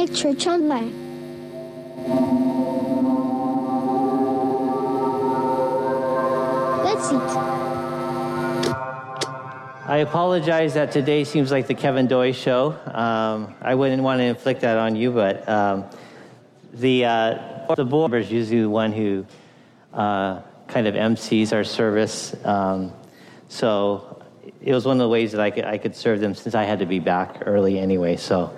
Catholic Church Online. Let's eat. I apologize that today seems like the Kevin Doy show. I wouldn't want to inflict that on you, but the board member is usually the one who kind of MCs our service. So it was one of the ways that I could serve them since I had to be back early anyway. So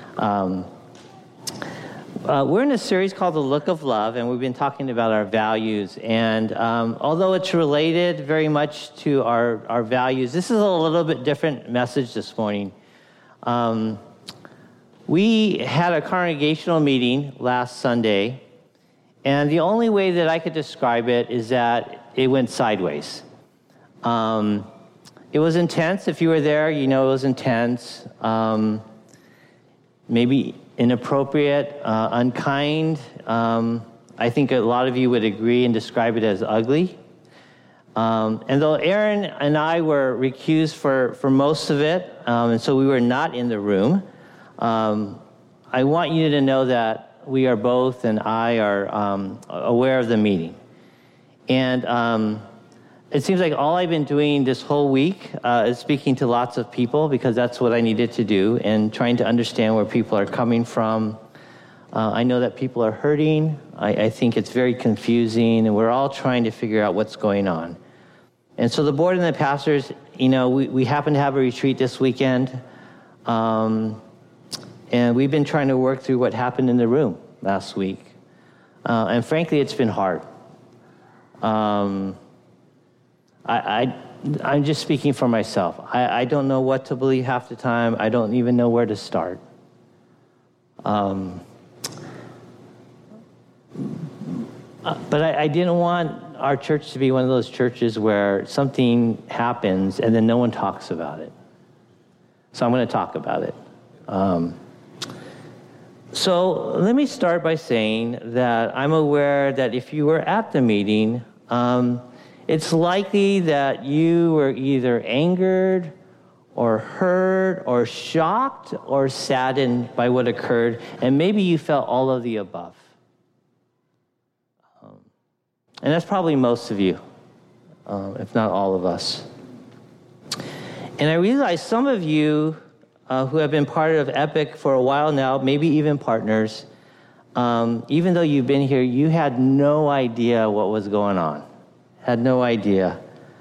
we're in a series called The Look of Love, and we've been talking about our values. And although it's related very much to our values, this is a little bit different message this morning. We had a congregational meeting last Sunday, and the only way that I could describe it is that it went sideways. It was intense. If you were there, you know it was intense. Maybe inappropriate, unkind. I think a lot of you would agree and describe it as ugly. And though Aaron and I were recused for most of it, and so we were not in the room, I want you to know that we are both, and I are aware of the meeting. And it seems like all I've been doing this whole week is speaking to lots of people, because that's what I needed to do, and trying to understand where people are coming from. I know that people are hurting. I think it's very confusing, and we're all trying to figure out what's going on. And so the board and the pastors, you know, we happen to have a retreat this weekend, and we've been trying to work through what happened in the room last week. And frankly, it's been hard. I'm just speaking for myself. I don't know what to believe half the time. I don't even know where to start. But I didn't want our church to be one of those churches where something happens and then no one talks about it. So I'm going to talk about it. So let me start by saying that I'm aware that if you were at the meeting, it's likely that you were either angered or hurt or shocked or saddened by what occurred, and maybe you felt all of the above. And that's probably most of you, if not all of us. And I realize some of you who have been part of Epic for a while now, maybe even partners, even though you've been here, you had no idea what was going on. Had no idea.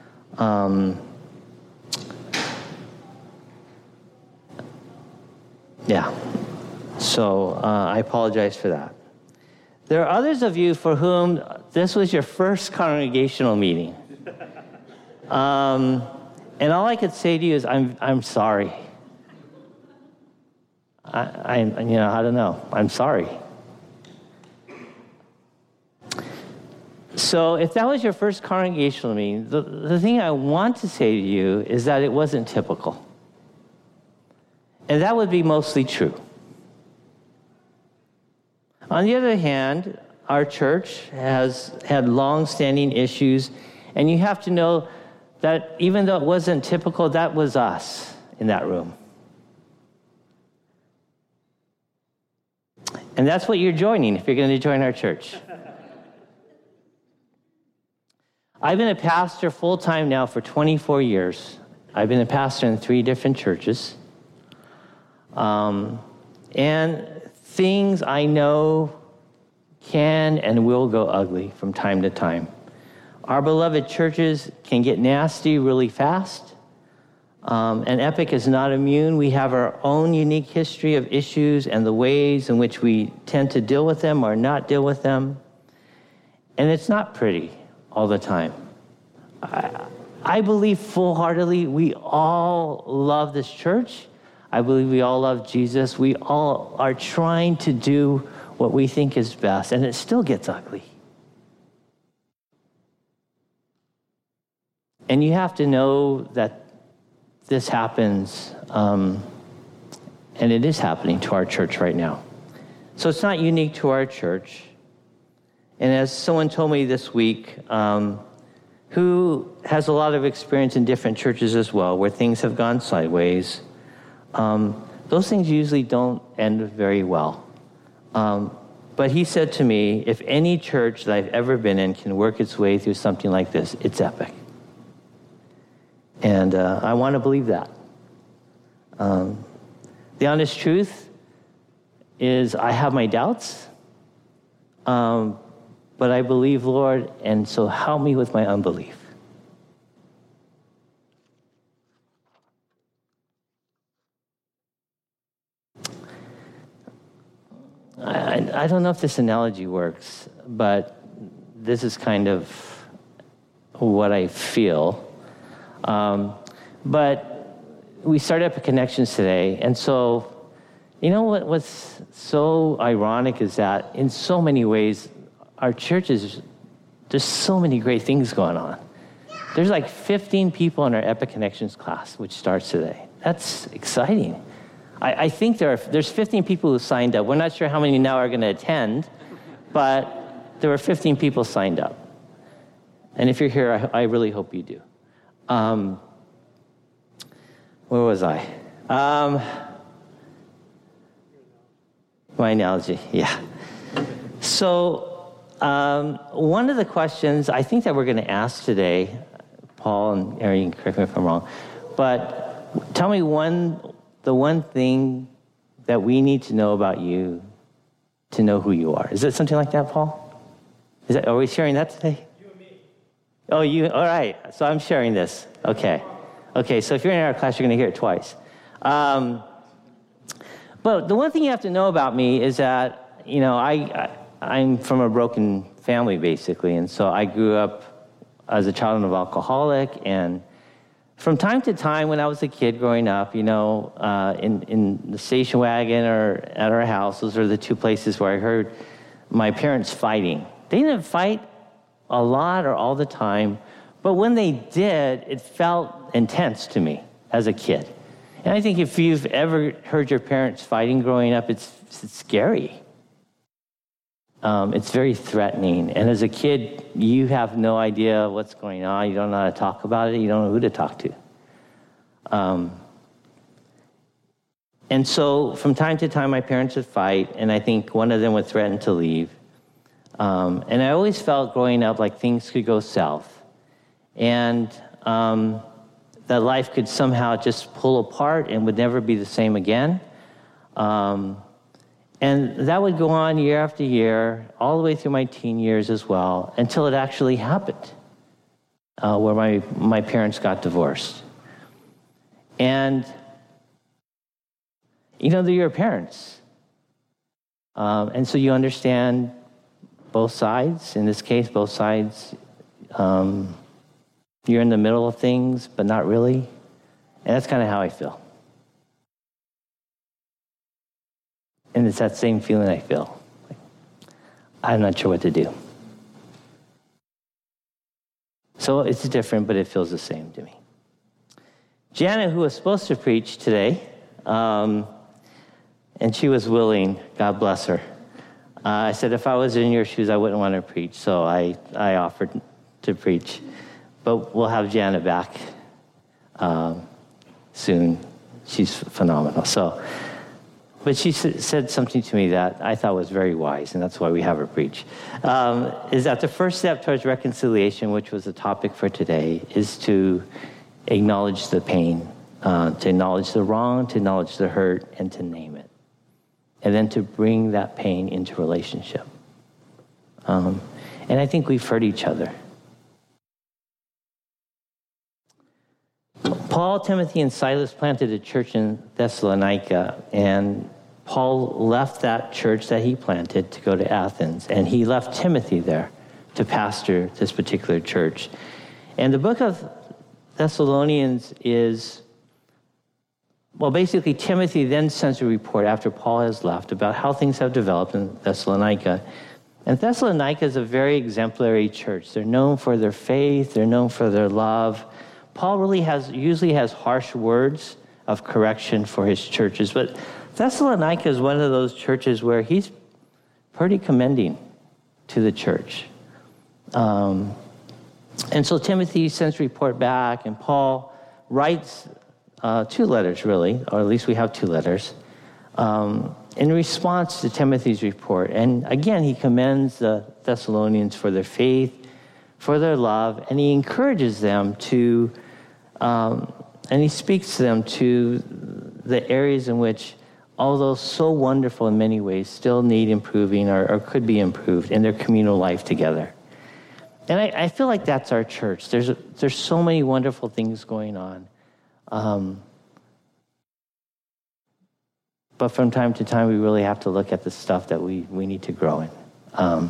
So I apologize for that. There are others of you for whom this was your first congregational meeting. And all I could say to you is, I'm sorry. I don't know. I'm sorry. So if that was your first congregational meeting, the thing I want to say to you is that it wasn't typical. And that would be mostly true. On the other hand, our church has had long-standing issues, and you have to know that even though it wasn't typical, that was us in that room. And that's what you're joining if you're going to join our church. I've been a pastor full-time now for 24 years. I've been a pastor in 3 different churches. And things I know can and will go ugly from time to time. Our beloved churches can get nasty really fast. And Epic is not immune. We have our own unique history of issues and the ways in which we tend to deal with them or not deal with them. And it's not pretty all the time. I believe full-heartedly we all love this church. I believe we all love Jesus. We all are trying to do what we think is best, and it still gets ugly. And you have to know that this happens, and it is happening to our church right now. So it's not unique to our church. And as someone told me this week, who has a lot of experience in different churches as well, where things have gone sideways, those things usually don't end very well. But he said to me, if any church that I've ever been in can work its way through something like this, it's Epic. And I want to believe that. The honest truth is I have my doubts, but I believe, Lord, and so help me with my unbelief. I don't know if this analogy works, but this is kind of what I feel. But we started Epic Connections today, and so, you know what's so ironic is that in so many ways, our church there's so many great things going on. There's like 15 people in our Epic Connections class, which starts today. That's exciting. I think there's 15 people who signed up. We're not sure how many now are going to attend, but there were 15 people signed up. And if you're here, I really hope you do. Where was I? My analogy, yeah. So one of the questions I think that we're going to ask today, Paul and Aaron, you can correct me if I'm wrong, but tell me the one thing that we need to know about you to know who you are. Is it something like that, Paul? Are we sharing that today? You and me. Oh, you, all right. So I'm sharing this. Okay, so if you're in our class, you're going to hear it twice. But the one thing you have to know about me is that, you know, I'm from a broken family, basically. And so I grew up as a child of an alcoholic. And from time to time, when I was a kid growing up, you know, in the station wagon or at our house, those are the two places where I heard my parents fighting. They didn't fight a lot or all the time, but when they did, it felt intense to me as a kid. And I think if you've ever heard your parents fighting growing up, it's scary. It's very threatening. And as a kid, you have no idea what's going on. You don't know how to talk about it. You don't know who to talk to. And so from time to time, my parents would fight, and I think one of them would threaten to leave. And I always felt growing up like things could go south. And that life could somehow just pull apart and would never be the same again. And that would go on year after year, all the way through my teen years as well, until it actually happened, where my parents got divorced. And, you know, they're your parents. And so you understand both sides. In this case, both sides. You're in the middle of things, but not really. And that's kind of how I feel. And it's that same feeling I feel. I'm not sure what to do. So it's different, but it feels the same to me. Janet, who was supposed to preach today, and she was willing, God bless her. I said, if I was in your shoes, I wouldn't want to preach. So I offered to preach. But we'll have Janet back soon. She's phenomenal. But she said something to me that I thought was very wise, and that's why we have her preach, is that the first step towards reconciliation, which was the topic for today, is to acknowledge the pain, to acknowledge the wrong, to acknowledge the hurt, and to name it. And then to bring that pain into relationship. And I think we've hurt each other. Paul, Timothy, and Silas planted a church in Thessalonica, and Paul left that church that he planted to go to Athens, and he left Timothy there to pastor this particular church. And the book of Thessalonians is, well, basically Timothy then sends a report after Paul has left about how things have developed in Thessalonica. And Thessalonica is a very exemplary church. They're known for their faith. They're known for their love. Paul usually has harsh words of correction for his churches, but Thessalonica is one of those churches where he's pretty commending to the church. And so Timothy sends a report back, and Paul writes 2 letters, really, or at least we have 2 letters. And in response to Timothy's report. And again, he commends the Thessalonians for their faith, for their love, and he encourages them to, and he speaks to them to the areas in which, although so wonderful in many ways, still need improving or could be improved in their communal life together. And I feel like that's our church. There's so many wonderful things going on. But from time to time, we really have to look at the stuff that we need to grow in. 1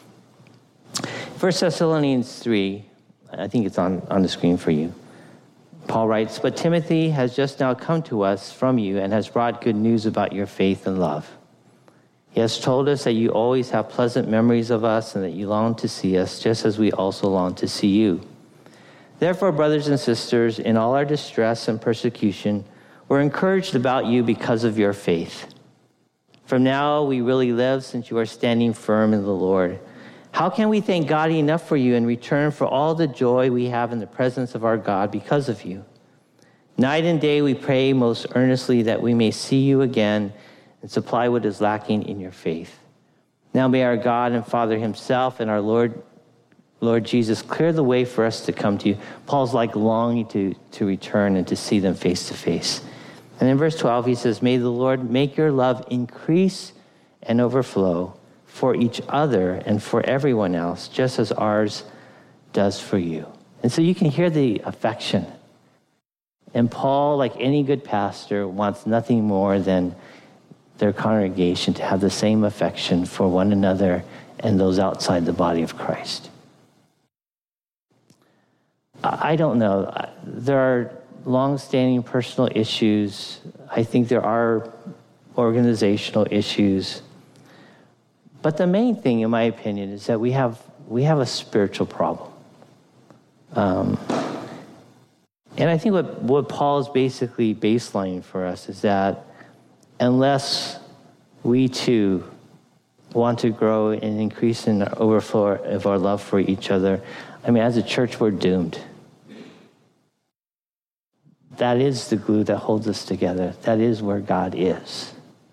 Thessalonians 3, I think it's on the screen for you. Paul writes, "But Timothy has just now come to us from you and has brought good news about your faith and love. He has told us that you always have pleasant memories of us and that you long to see us, just as we also long to see you. Therefore, brothers and sisters, in all our distress and persecution, we're encouraged about you because of your faith. From now, we really live since you are standing firm in the Lord. How can we thank God enough for you in return for all the joy we have in the presence of our God because of you? Night and day we pray most earnestly that we may see you again and supply what is lacking in your faith. Now may our God and Father himself and our Lord Jesus clear the way for us to come to you." Paul's like longing to return and to see them face to face. And in verse 12, he says, "May the Lord make your love increase and overflow for each other and for everyone else, just as ours does for you." And so you can hear the affection. And Paul, like any good pastor, wants nothing more than their congregation to have the same affection for one another and those outside the body of Christ. I don't know. There are long-standing personal issues. I think there are organizational issues. But the main thing, in my opinion, is that we have a spiritual problem. And I think what Paul is basically baselining for us is that unless we too want to grow and increase in the overflow of our love for each other, I mean, as a church, we're doomed. That is the glue that holds us together. That is where God is.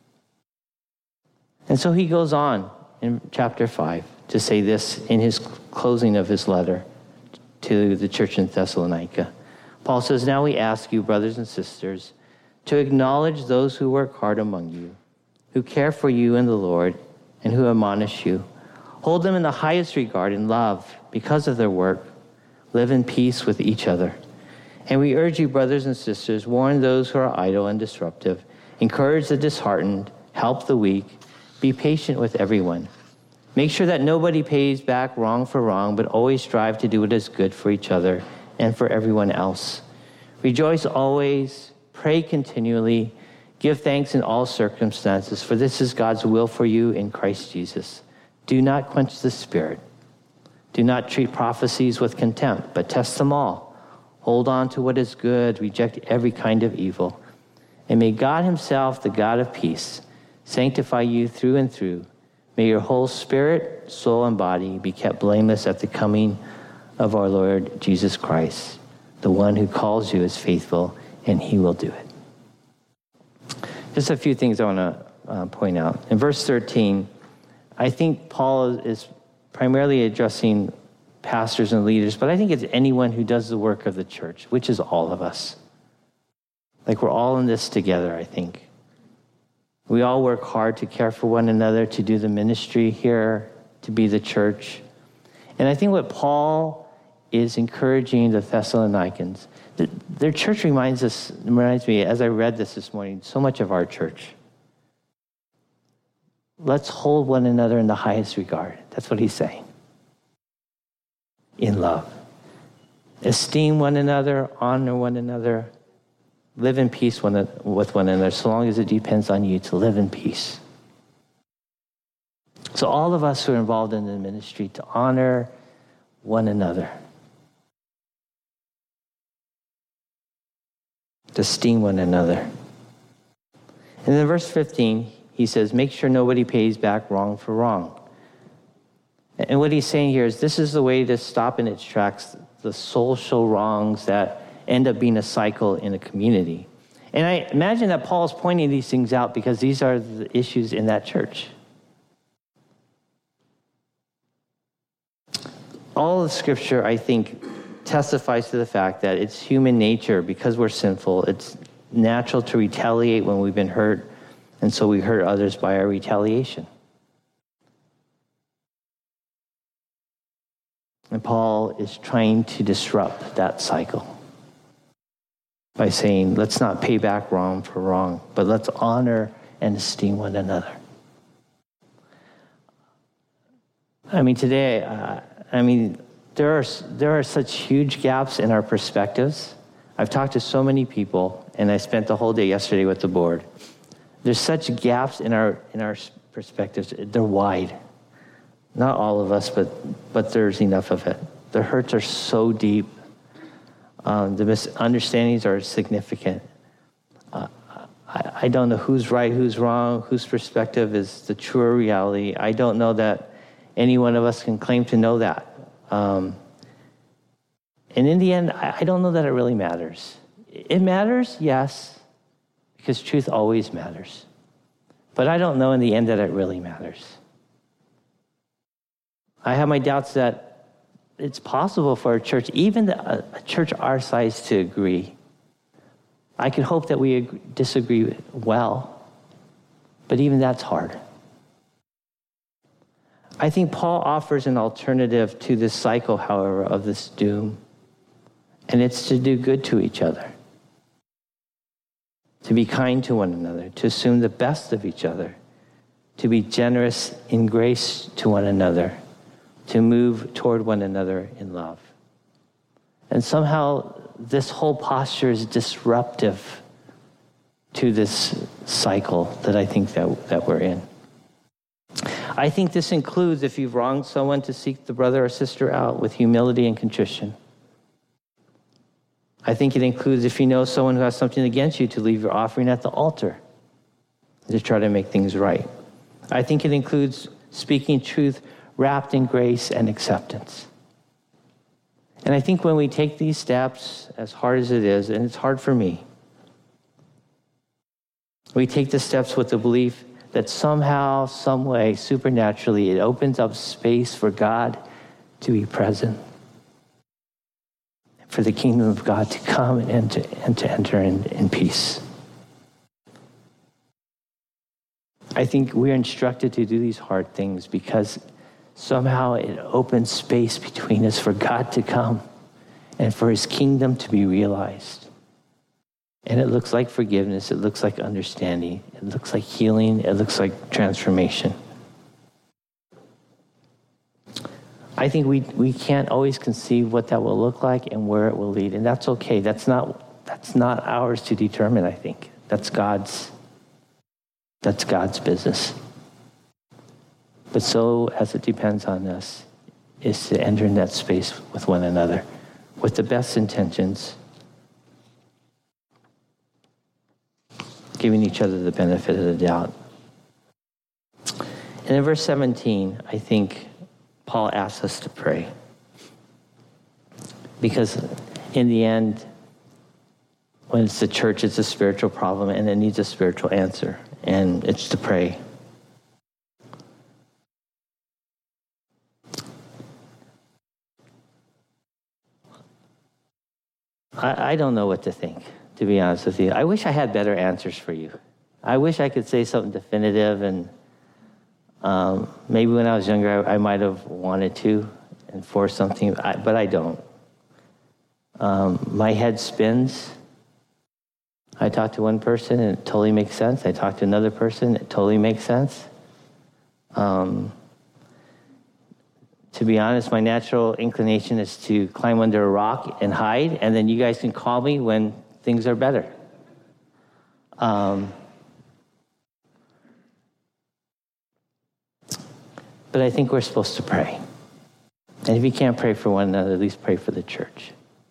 And so he goes on in chapter 5 to say this in his closing of his letter to the church in Thessalonica. Paul says, "Now we ask you, brothers and sisters, to acknowledge those who work hard among you, who care for you in the Lord, and who admonish you. Hold them in the highest regard and love because of their work. Live in peace with each other. And we urge you, brothers and sisters, warn those who are idle and disruptive, encourage the disheartened, help the weak, be patient with everyone. Make sure that nobody pays back wrong for wrong, but always strive to do what is good for each other and for everyone else. Rejoice always, pray continually, give thanks in all circumstances, for this is God's will for you in Christ Jesus. Do not quench the Spirit. Do not treat prophecies with contempt, but test them all. Hold on to what is good, reject every kind of evil. And may God himself, the God of peace, sanctify you through and through. May your whole spirit, soul, and body be kept blameless at the coming of our Lord Jesus Christ. The one who calls you is faithful, and he will do it." Just a few things I want to point out. In verse 13, I think Paul is primarily addressing pastors and leaders, but I think it's anyone who does the work of the church, which is all of us. Like we're all in this together, I think. We all work hard to care for one another, to do the ministry here, to be the church. And I think what Paul is encouraging the Thessalonians, their church reminds me, as I read this morning, so much of our church. Let's hold one another in the highest regard. That's what he's saying. In love. Esteem one another, honor one another, live in peace with one another, so long as it depends on you to live in peace. So all of us who are involved in the ministry, to honor one another. To esteem one another. And in verse 15, he says, make sure nobody pays back wrong for wrong. And what he's saying here is this is the way to stop in its tracks the social wrongs that end up being a cycle in a community. And I imagine that Paul's pointing these things out because these are the issues in that church. All of Scripture, I think, testifies to the fact that it's human nature, because we're sinful, it's natural to retaliate when we've been hurt, and so we hurt others by our retaliation. And Paul is trying to disrupt that cycle by saying, let's not pay back wrong for wrong, but let's honor and esteem one another. I mean, today, there are such huge gaps in our perspectives. I've talked to so many people, and I spent the whole day yesterday with the board. There's such gaps in our perspectives. They're wide. Not all of us, but there's enough of it. The hurts are so deep. The misunderstandings are significant. I don't know who's right, who's wrong, whose perspective is the truer reality. I don't know that any one of us can claim to know that. And in the end, I don't know that it really matters. It matters, yes, because truth always matters. But I don't know in the end that it really matters. I have my doubts that it's possible for a church, even a church our size, to agree. I could hope that we disagree well, but even that's hard. I think Paul offers an alternative to this cycle, however, of this doom, and it's to do good to each other, to be kind to one another, to assume the best of each other, to be generous in grace to one another, to move toward one another in love. And somehow this whole posture is disruptive to this cycle that I think that we're in. I think this includes, if you've wronged someone, to seek the brother or sister out with humility and contrition. I think it includes, if you know someone who has something against you, to leave your offering at the altar to try to make things right. I think it includes speaking truth wrapped in grace and acceptance. And I think when we take these steps, as hard as it is, and it's hard for me, we take the steps with the belief that somehow, some way, supernaturally, it opens up space for God to be present, for the kingdom of God to come and to enter in peace. I think we're instructed to do these hard things because somehow it opens space between us for God to come and for his kingdom to be realized. And it looks like forgiveness, it looks like understanding, it looks like healing, it looks like transformation. I think we can't always conceive what that will look like and where it will lead, and that's okay. That's not ours to determine, I think. That's God's business. But so, as it depends on us, is to enter in that space with one another, with the best intentions, giving each other the benefit of the doubt. And in verse 17, I think Paul asks us to pray. Because in the end, when it's the church, it's a spiritual problem and it needs a spiritual answer. And it's to pray. I don't know what to think, to be honest with you. I wish I had better answers for you. I wish I could say something definitive, and maybe when I was younger, I might have wanted to enforce something, but I don't. My head spins. I talk to one person, and it totally makes sense. I talk to another person, it totally makes sense. To be honest, my natural inclination is to climb under a rock and hide, and then you guys can call me when things are better. But I think we're supposed to pray. And if you can't pray for one another, at least pray for the church.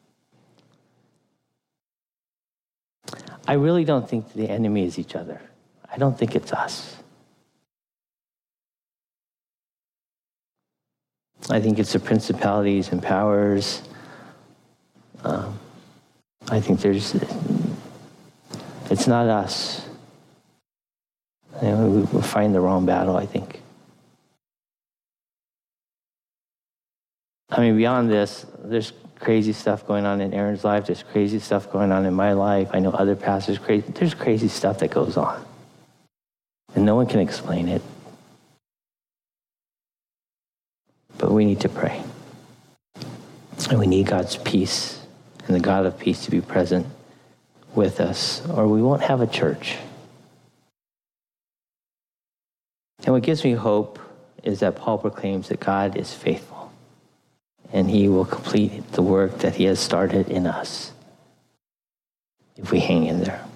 I really don't think the enemy is each other. I don't think it's us. I think it's the principalities and powers. I think there's It's not us. And we're fighting the wrong battle, I think. I mean, beyond this, there's crazy stuff going on in Aaron's life. There's crazy stuff going on in my life. I know other pastors, there's crazy stuff that goes on. And no one can explain it. But we need to pray. And we need God's peace and the God of peace to be present with us, or we won't have a church. And what gives me hope is that Paul proclaims that God is faithful, and he will complete the work that he has started in us if we hang in there.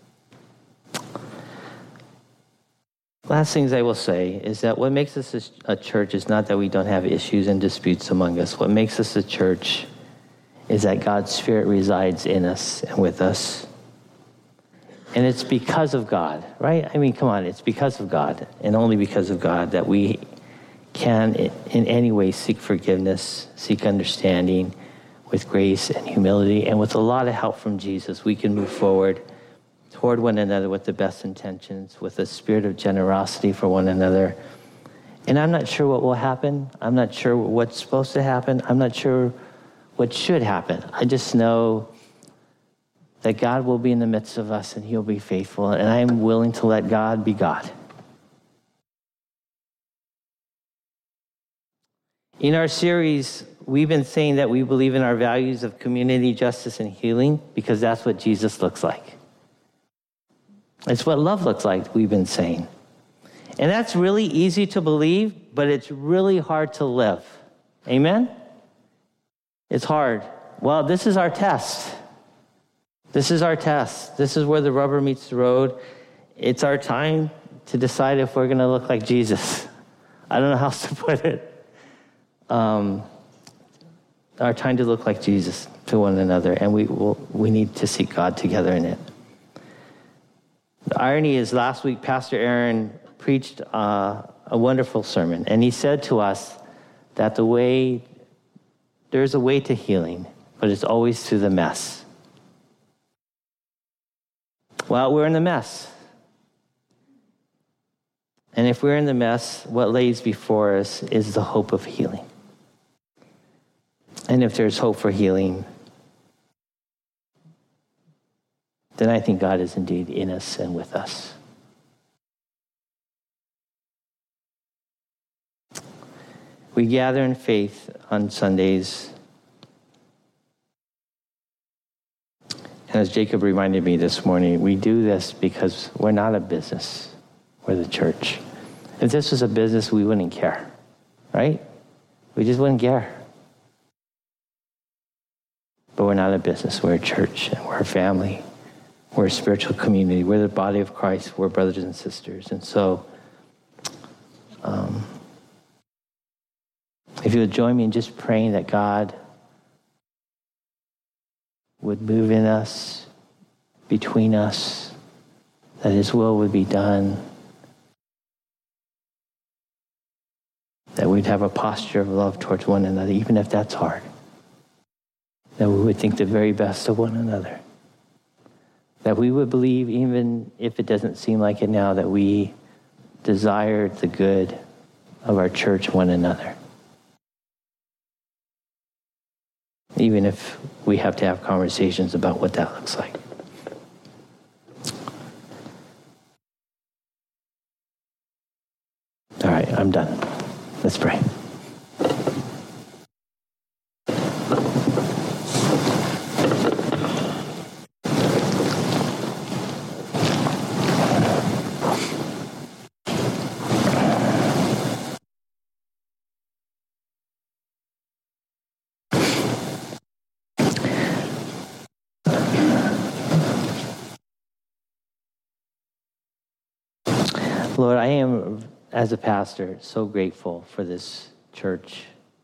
Last things I will say is that what makes us a church is not that we don't have issues and disputes among us. What makes us a church is that God's Spirit resides in us and with us. And it's because of God, right? I mean, come on, it's because of God, and only because of God, that we can in any way seek forgiveness, seek understanding with grace and humility, and with a lot of help from Jesus, we can move forward toward one another with the best intentions, with a spirit of generosity for one another. And I'm not sure what will happen. I'm not sure what's supposed to happen. I'm not sure what should happen. I just know that God will be in the midst of us and he'll be faithful. And I'm willing to let God be God. In our series, we've been saying that we believe in our values of community, justice, and healing because that's what Jesus looks like. It's what love looks like, we've been saying. And that's really easy to believe, but it's really hard to live. Amen? It's hard. Well, this is our test. This is our test. This is where the rubber meets the road. It's our time to decide if we're going to look like Jesus. I don't know how else to put it. Our time to look like Jesus to one another, and we need to seek God together in it. The irony is last week, Pastor Aaron preached a wonderful sermon, and he said to us that there's a way to healing, but it's always through the mess. Well, we're in the mess. And if we're in the mess, what lays before us is the hope of healing. And if there's hope for healing, then I think God is indeed in us and with us. We gather in faith on Sundays. And as Jacob reminded me this morning, we do this because we're not a business. We're the church. If this was a business, we wouldn't care, right? We just wouldn't care. But we're not a business. We're a church, and we're a family. We're a spiritual community. We're the body of Christ. We're brothers and sisters. And so, if you would join me in just praying that God would move in us, between us, that his will would be done, that we'd have a posture of love towards one another, even if that's hard, that we would think the very best of one another, that we would believe, even if it doesn't seem like it now, that we desire the good of our church, one another. Even if we have to have conversations about what that looks like. All right, I'm done. Let's pray. Lord, I am, as a pastor, so grateful for this church.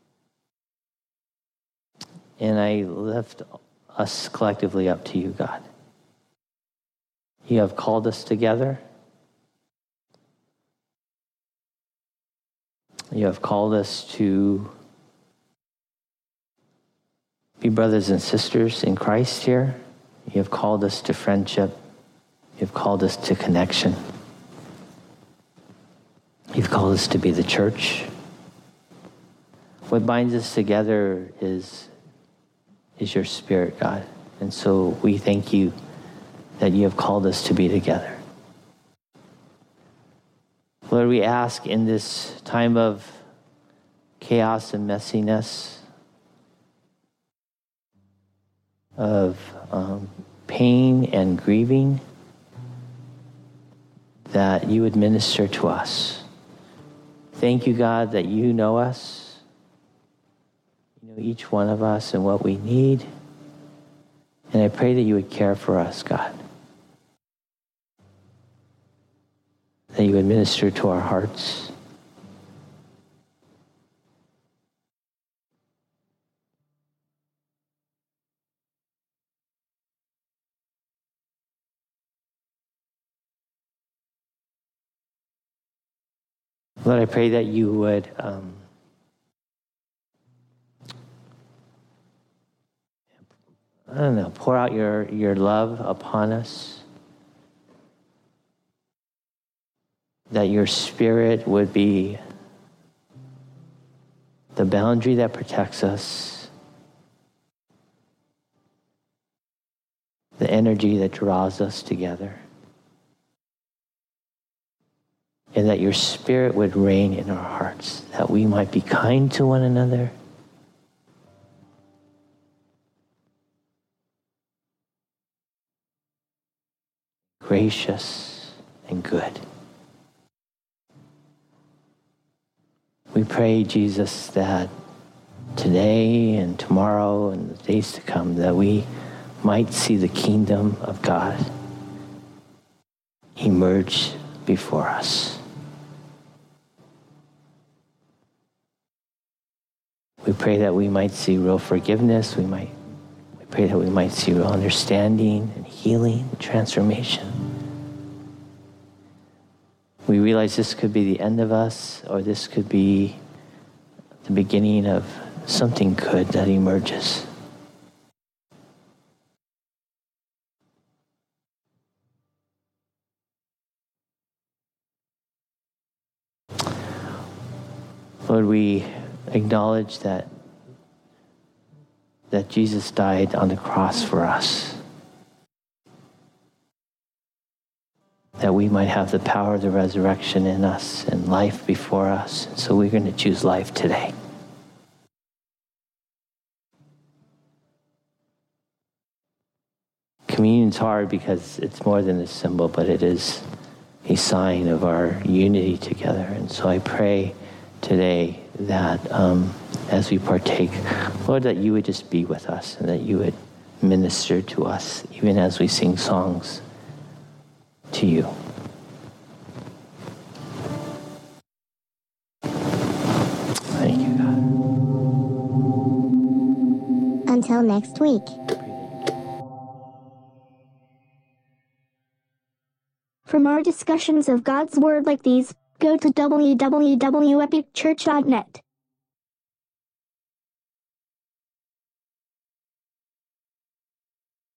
And I lift us collectively up to you, God. You have called us together. You have called us to be brothers and sisters in Christ here. You have called us to friendship. You've called us to connection. You've called us to be the church. What binds us together is your Spirit, God. And so we thank you that you have called us to be together. Lord, we ask in this time of chaos and messiness, of pain and grieving, that you would minister to us. Thank you, God, that you know us. You know each one of us and what we need. And I pray that you would care for us, God. That you would minister to our hearts. Lord, I pray that you would pour out your love upon us. That your Spirit would be the boundary that protects us, the energy that draws us together, and that your Spirit would reign in our hearts, that we might be kind to one another, gracious and good. We pray, Jesus, that today and tomorrow and the days to come, that we might see the kingdom of God emerge before us. We pray that we might see real forgiveness. We pray that we might see real understanding and healing and transformation. We realize this could be the end of us, or this could be the beginning of something good that emerges. Lord, we acknowledge that Jesus died on the cross for us, that we might have the power of the resurrection in us and life before us. So we're going to choose life today. Communion's hard because it's more than a symbol, but it is a sign of our unity together. And so I pray today that as we partake, Lord, that you would just be with us and that you would minister to us, even as we sing songs to you. Thank you, God. Until next week. For more discussions of God's Word like these, go to www.epicchurch.net.